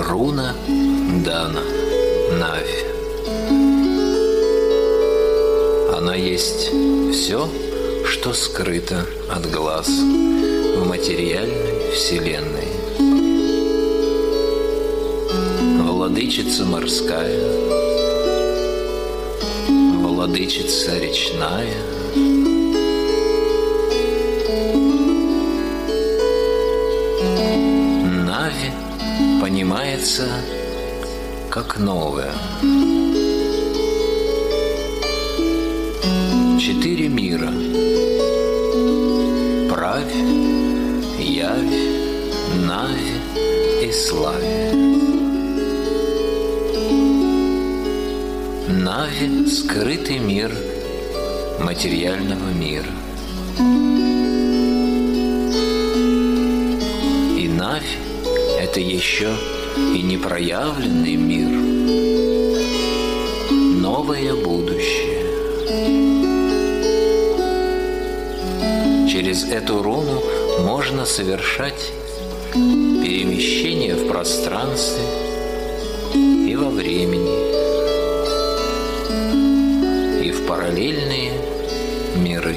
Руна Дана, Нави. Она есть все, что скрыто от глаз в материальной вселенной. Владычица морская, владычица речная, Нави понимается как новое. 4 мира: правь, явь, нави и славе. Нави — скрытый мир материального мира. И Нави — это еще и непроявленный мир, новое будущее. Через эту руну можно совершать перемещение в пространстве и во времени, и в параллельные миры.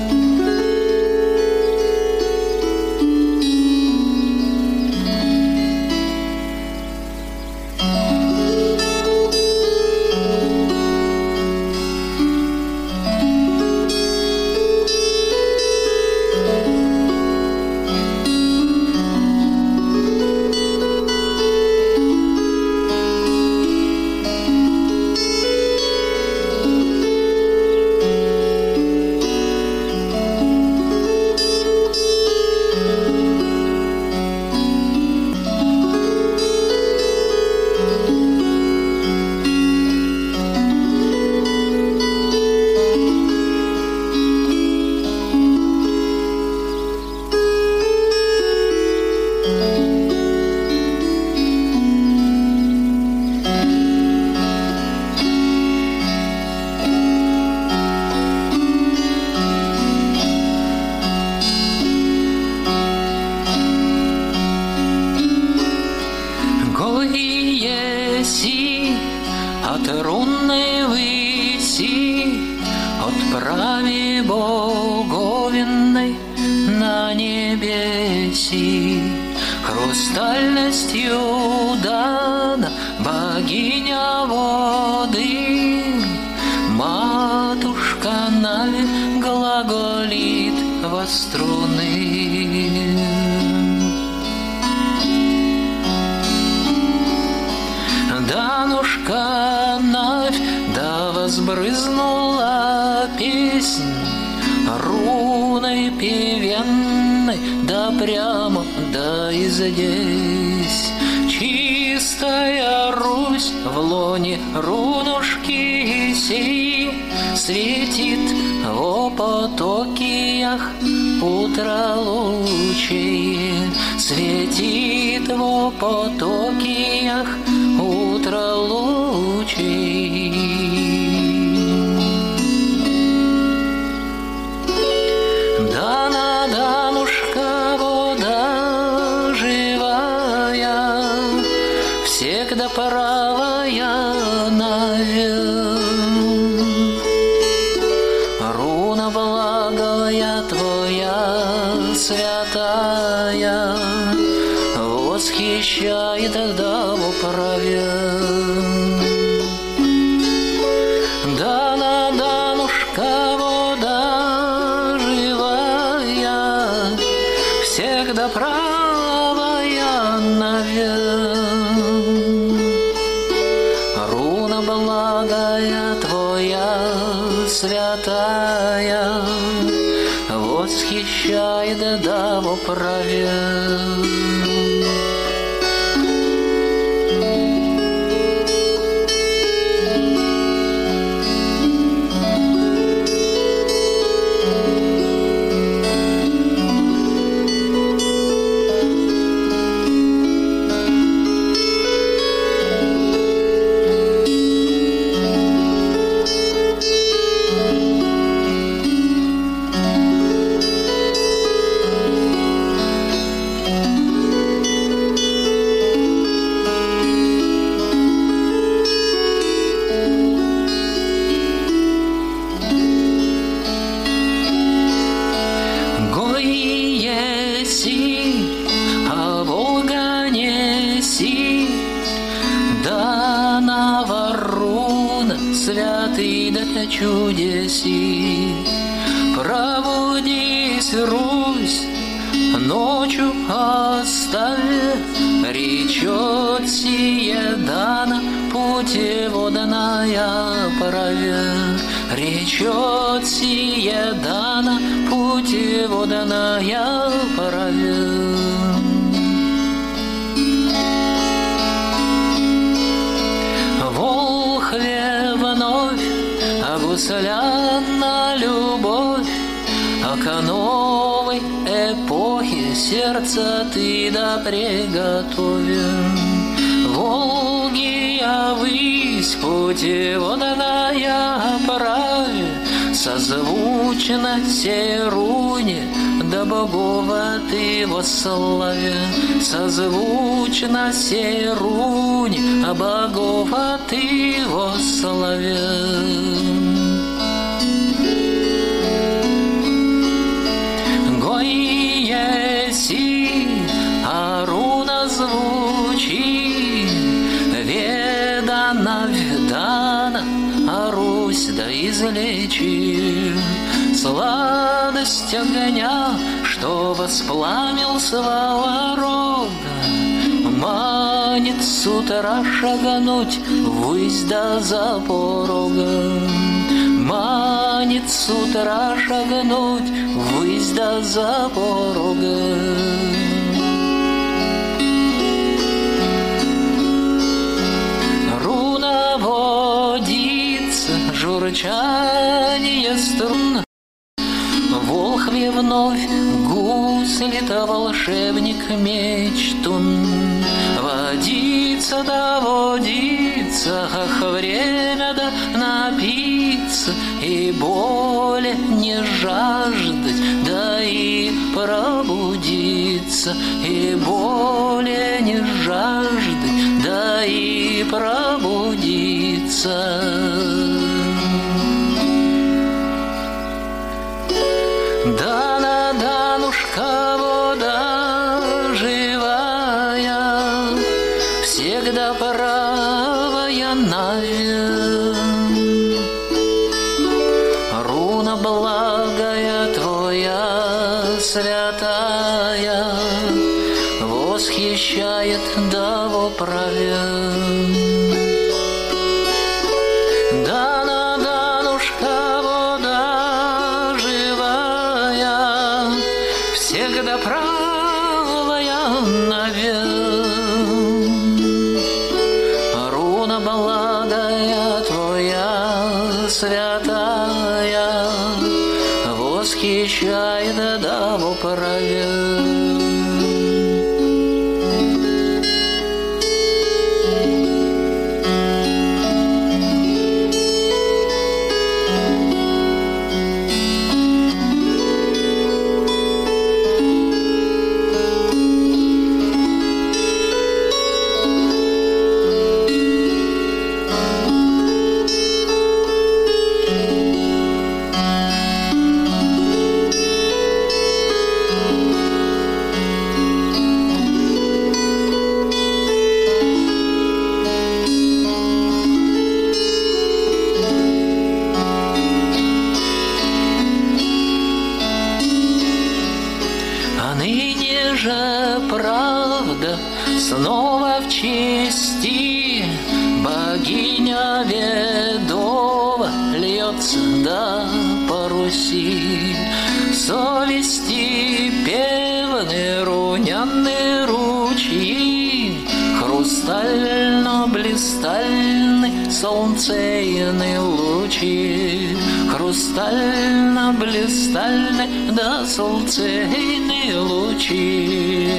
От рунной выси, от прави боговинной на небеси, хрустальностью дана богиня воды, матушка Нави глаголит во струны. Данушка Навь, да возбрызнула песнь руной певенной, да прямо, да и здесь. Чистая Русь в лоне рунушки сей светит о потокиях утра лучей, светит в потокиях утро лучей. Дана, Данушка, вода живая, всегда правая Навь. Руна благая твоя, святая, восхищает да в управе. Дана, Данушка, вода живая, всегда правая Навь. Руна благая твоя, святая, восхищает да в управе. чудеси. Пробудись, Русь, ночью оставь, речет сие дана путеводная праве. Речет сие дана путеводная праве. Волхве вновь гусляна любовь, а к новой эпохе сердце ты да приготовим. Волги явись, путеводная праве, созвучно сей руне, да богова ты восславе. Созвучно сей руне, а богова ты восславе. А руна звучит, ведана, ведана, а Русь да излечи. Сладость огня, что воспламил своего рода, манит с утра шагнуть ввысь да за порога. Манит с утра шагнуть ввысь да за порога. Руна водится, журчание струн, волхве вновь гуслит, а волшебник мечтун. Водится да водится, ах, время да напиться, и боли не жаждать, да и пробудиться, и боли не жаждать, да и пробудиться. Дана, Данушка, вода живая, всегда правая навек. Руна благая твоя, святая, восхищает да во праве. Дана, Данушка, вода живая, всегда правая навек. Руна благая твоя, святая, восхищает да во праве. Ныне же правда снова в чести, богиня Ведова льется да по Руси. Совести певны румяны ручьи, хрустально-блистальны солнцейные лучи. Хрустально-блистальны да солнцейные лучи.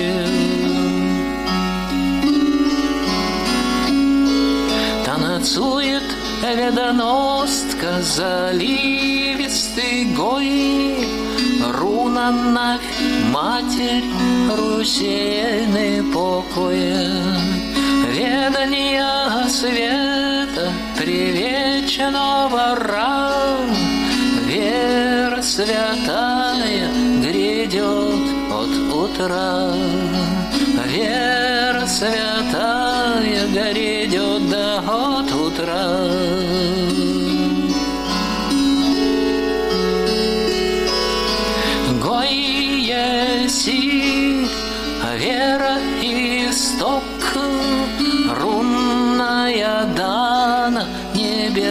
Танцует ведоностка заливистый гой, руна Навь, Матерь Русейный покоя. Ведания света привечного рам, вера святая грядет от утра. Вера святая грядет да от утра.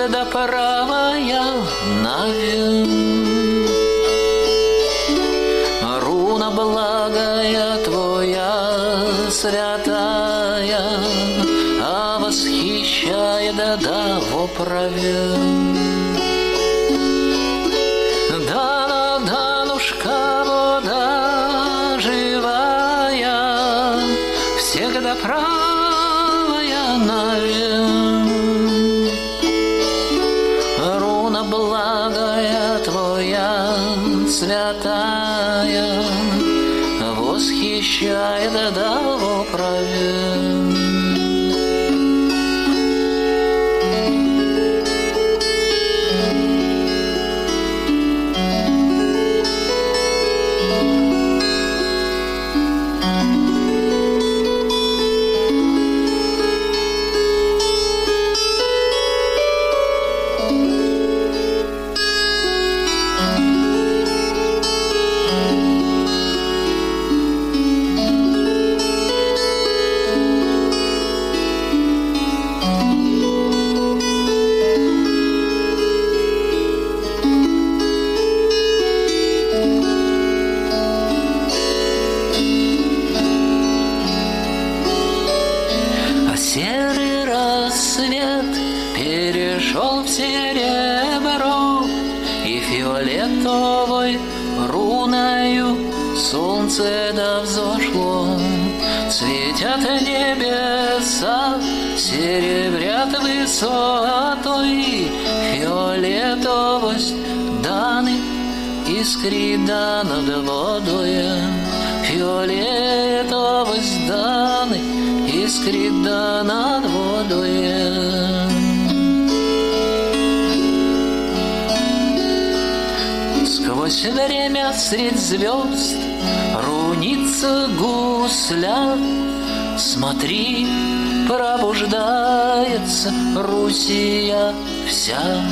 всегда правая навек. Руна благая твоя, святая, а восхищает да воправе. Дана, Данушка, вода живая, всегда правая навек. Руна благая твоя, святая, восхищает да воправе. Серый рассвет перешел в серебро, и фиолетовой руною солнце да взошло. Светят небеса, серебрят высотой, фиолетовость даны искрит да над водой. Фиолетовость даны искрит да над водой. Сквозь время средь звезд рунится гусля. Смотри, пробуждается Руссия вся.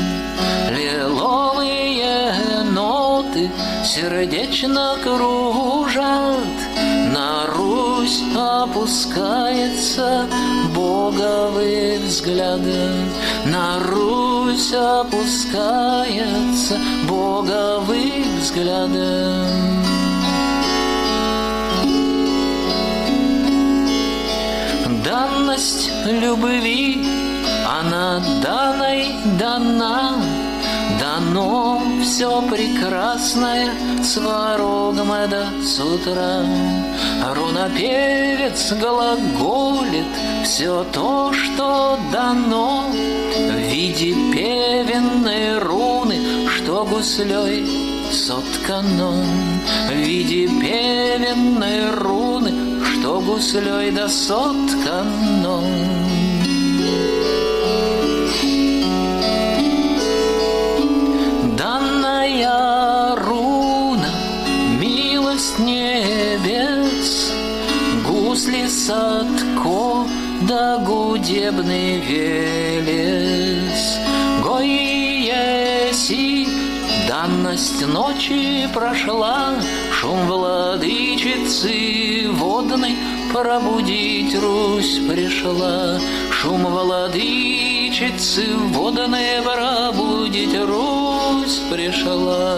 Лиловые ноты сердечно кружат, на Русь опускается боговый взгляд. На Русь опускается боговый взгляд. Данность любви, она данной дана, дано все прекрасное с ворогом да с утра. Рунопевец глаголит все то, что дано в виде певенной руны, что гуслей соткано. В виде певенной руны, что гуслей да соткано. Данная руна, милость небес, гусли садко да гудебный велес. Гой еси, данность ночи прошла, шум владычицы водной пробудить Русь пришла. Шум владычицы водной пробудить Русь пришла.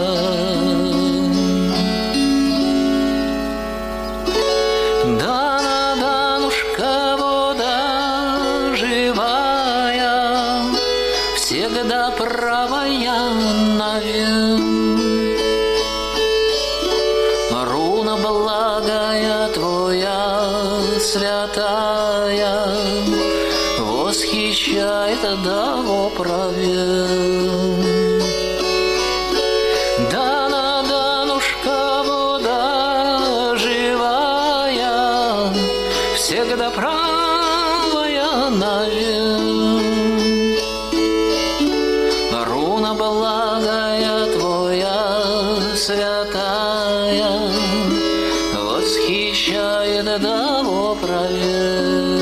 Дана, Данушка, вода живая, всегда правая навек. Руна благая твоя, святая, восхищает да воправе. Дана, Данушка, вода живая, всегда правая навек. Руна благая твоя, святая, восхищает да воправе.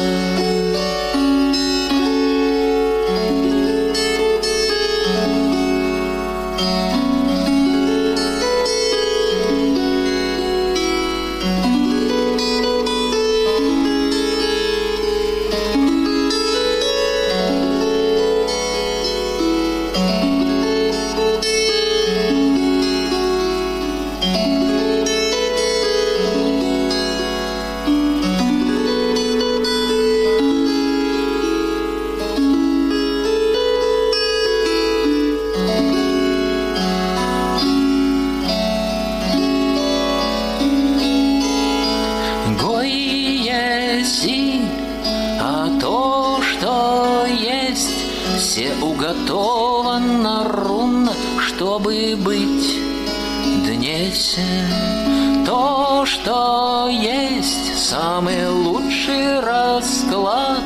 все уготовано рунно, чтобы быть днесе. То, что есть самый лучший расклад,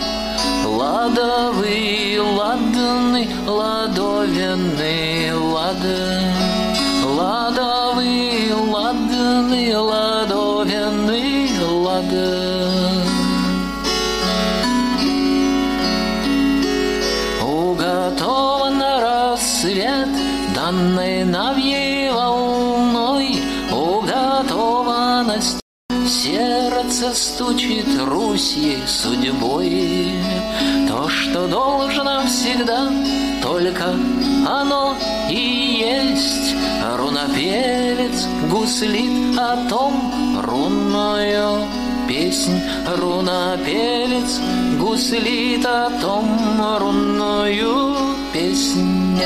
ладовый, ладный, ладовенный, лада. Ладовый, ладный, ладовенный, лада. Уготован рассвет, данный навьей волной, уготованность. Сердце стучит Русьей судьбой. То, что должно всегда, только оно и есть. Рунопевец гуслит о том рунную песнь. Рунопевец гуслит о том рунную песнь.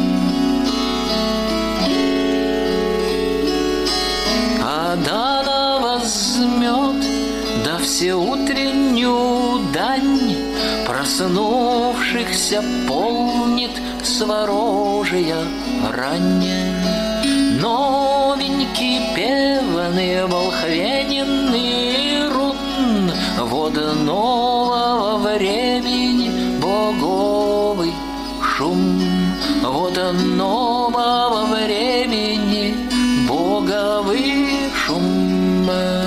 А Дана возьмет да всеутреннюю дань, проснувшихся полнит сворожья ранее. Новенький певный волхвененный рун, вод нового времени боговый шум. Вод нового времени боговый шум.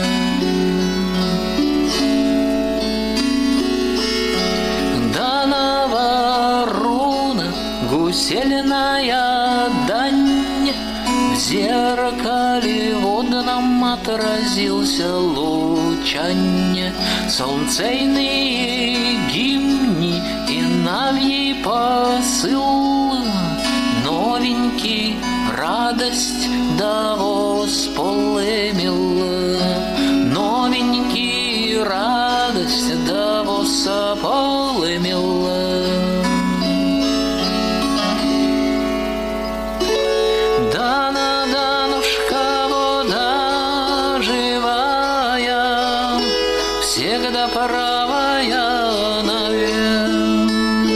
Данова руна, гусельная дань, в зеркале водном отразился лучань. Солнцейные гимни и навьи посыл, новенький радость да восполымил. Новенький радость да восполымил. Всегда правая навек.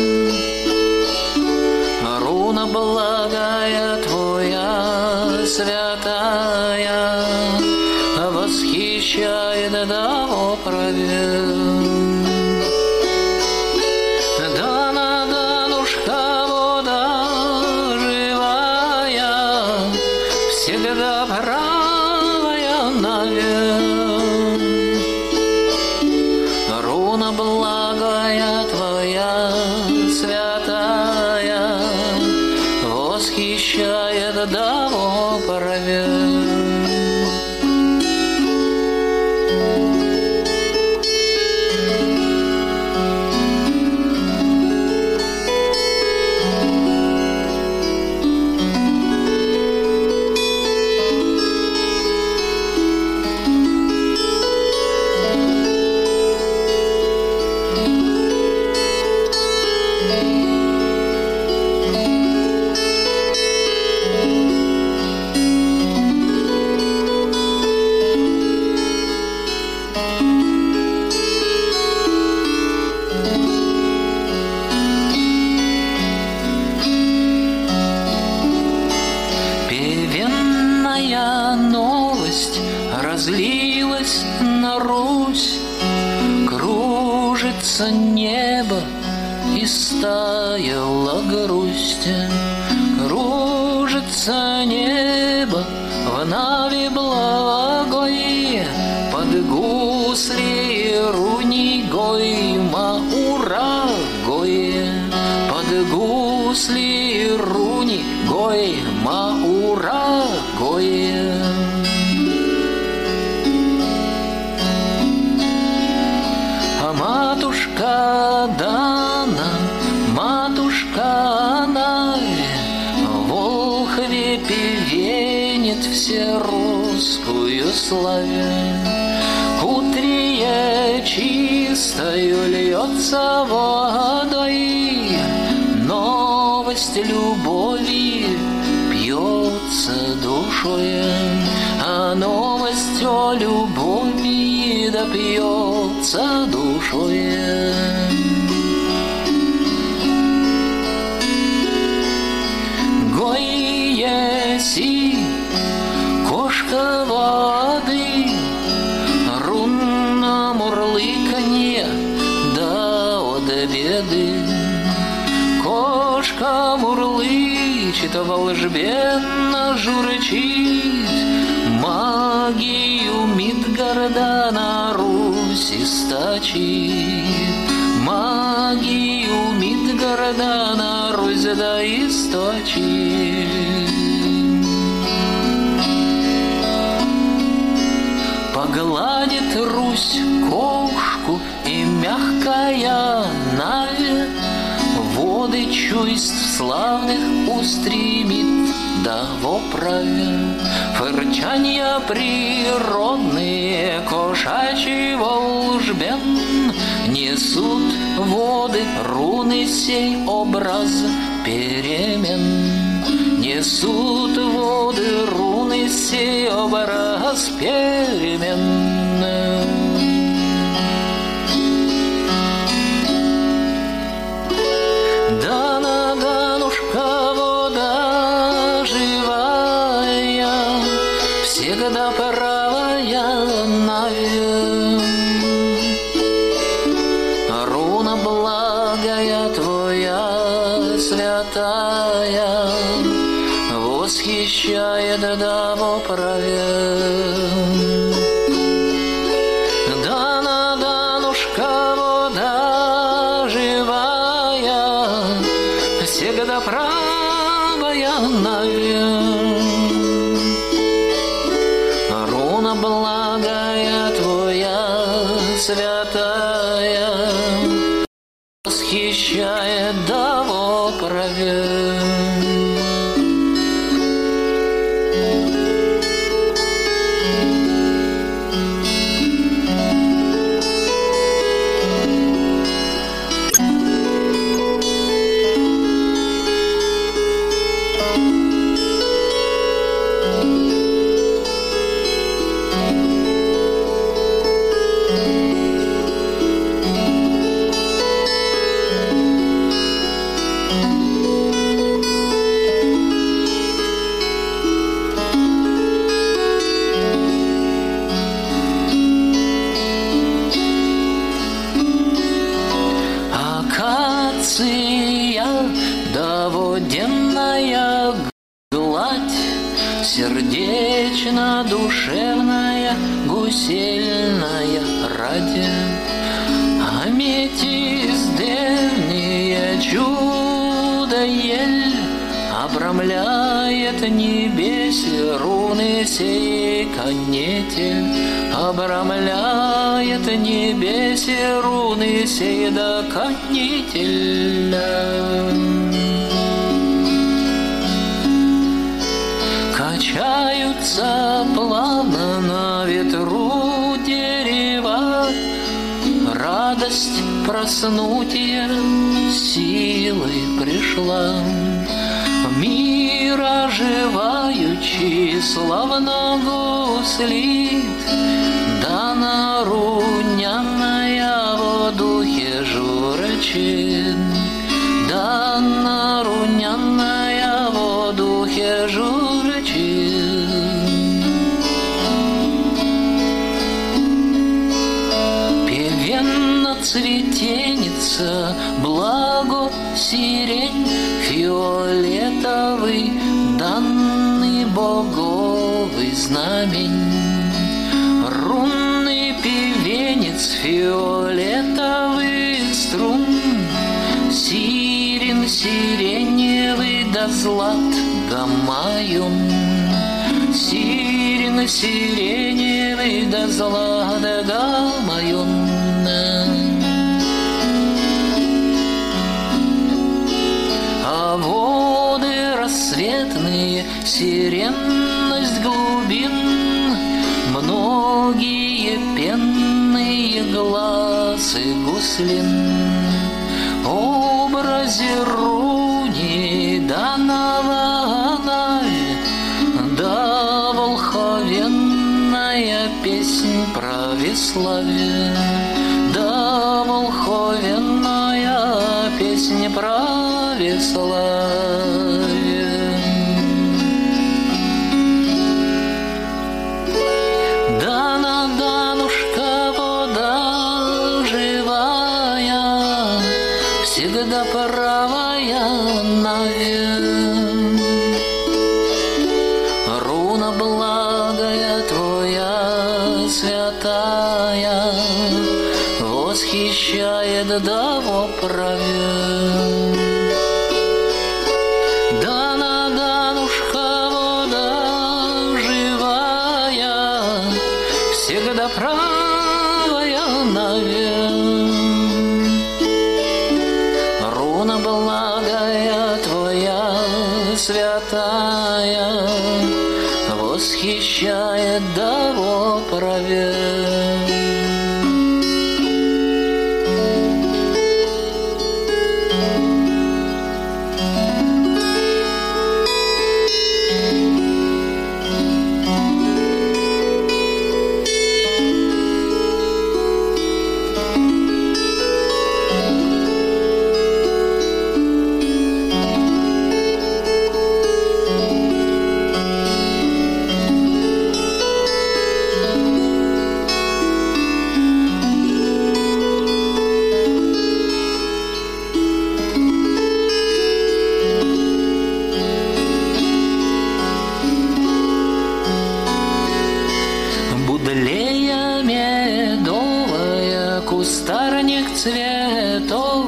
Руна благая твоя, святая, восхищает до вопровек. Дана, Данушка, вода живая, всегда правая навек. Руна благая твоя, святая, восхищает до вопровек. Новость разлилась на Русь, кружится небо и стаяла грусть. Кружится небо в нави благой, под гусли руни гой маура гой. Под гусли руни гой маура гой. А матушка Дана, матушка она, волхве певенет всерусскую славе. Утрие чистою льется водой, новость любови пьется душой, а новость о любови да пьется душой. Данушка мурлычет, волжбенно журчит, магию Мидгарда на Руси сточит. Магию Мидгарда на Русь да источит. Погладит Русь кошку, и мягкая Навь воды чувств славных устремит да воправе. Фырчанья природные кошачий волжбен несут воды руны сей образ перемен. Несут воды руны сей образ перемен. Данушка вода живая, всегда правая Навь. Руна благая твоя, святая, восхищает да воправе. Данушка вода живая, всегда правая Навь. Руна благая твоя, святая, восхищает да воправе. Доводенная гладь, сердечно-душевная, гусельная радь. Аметист древнее чудо-ель обрамляет небесе руны сей конетель. Обрамляет небесе руны сей да конетель. Качаются плавно на ветру дерева, радость проснутия силой пришла. Мир оживающий славно гуслит, да наруняная в духе журчит. Да наруняная в духе журчит. Певенна цветеница, благо сирень, фиолетовый, данный боговый знамень. Рунный певенец, фиолетовый струн, сирен сиреневый да злат гамаюн. Сирен сиреневый да злат гамаюн. А воды рассветные, сиренность глубин, многие пенные глазы гуслин. Образе руни да Навь, да волховенная песнь православия. Да волховенная песнь православия. Данушка вода живая, всегда правая Навь. святая восхищает до праве. Будлея медовая, кустарник цветок,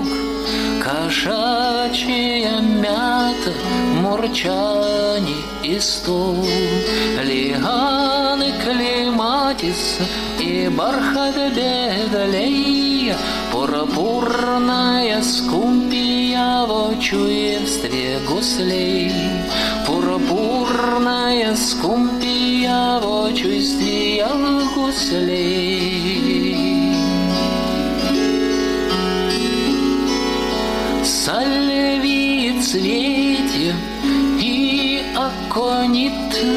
кошачья мята, мурчани и стол, лианы клематис и бархат беглей, пурпурная скумпия в чуевстве гуслей, пурпурная скумпия в чуевстве гуслей. Сальвии цвете и аконит,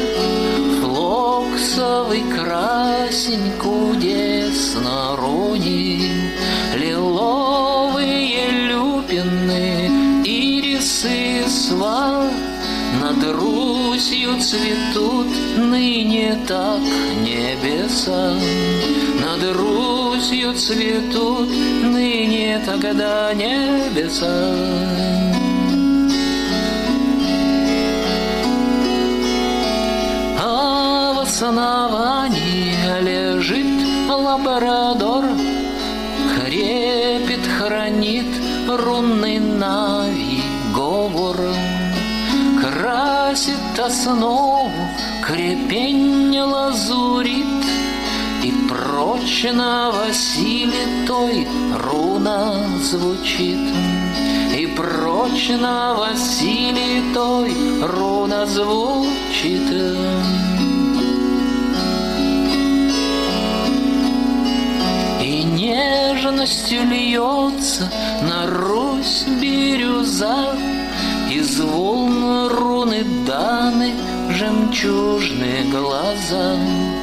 флоксовый красень кудесно ронит, лиловые люпины, ирисы сва над Русью цветут ныне так небеса, над Русью цветут ныне тогда небеса. А в основании лежит лабрадор, крепит, хранит рунный Навий говор, красит основу крепень лазурит, и прочно во силе той руна звучит, и прочно во силе той руна звучит. И нежностью льется на Русь бирюза, из волн руны даны жемчужные глаза,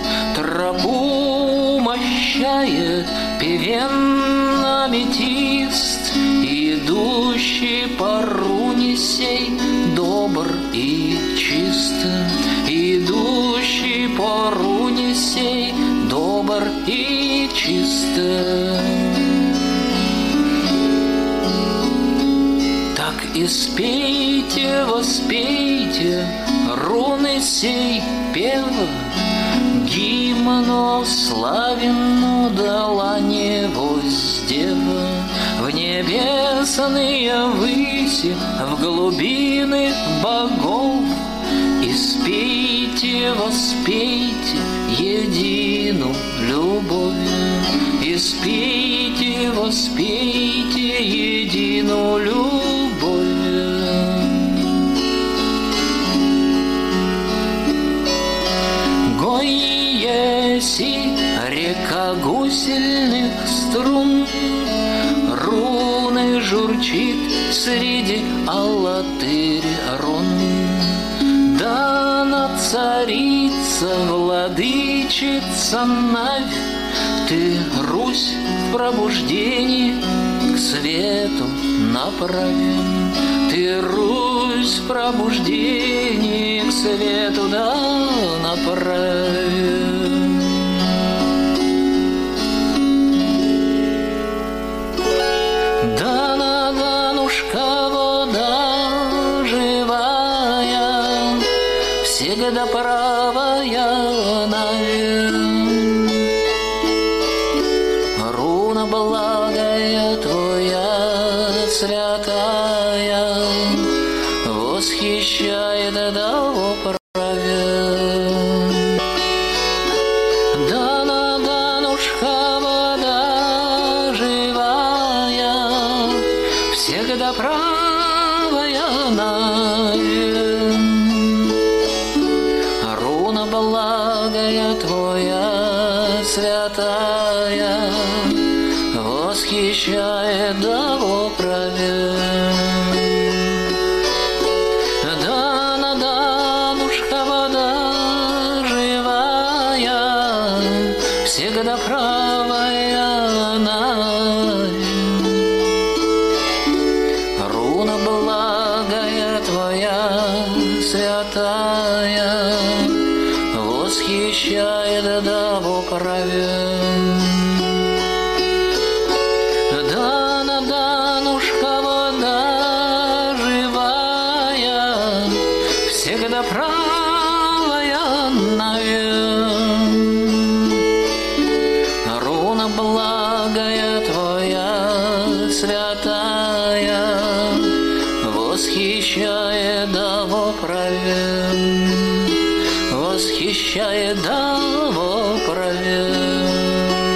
тропу мощает певен аметист, идущий по руне сей добр и чист, идущий по руне сей добр и чист. Так и спейте, воспейте руны сей пев, гимну славину дала невоздева, в небесные выси, в глубины богов. И спейте, воспейте едину любовь, и спейте, воспейте едину любовь. Гой еси река гусельных струн, руны журчит среди алатырь рун. Дана царица, владычица Навь, ты, Русь, в пробуждении к свету направь. Ты, Русь, в пробуждении к свету да направь. Дана, Данушка, вода живая, всегда правая Навь. Руна благая твоя, святая, восхищает до праве. Дана, Данушка, вода живая, всегда правая Навь. благая Твоя, святая, восхищает до поправен. Дана, Данушка, вода живая, всегда правая навек. Руна благая Твоя, святая, восхищает до поправен, восхищает до поправен.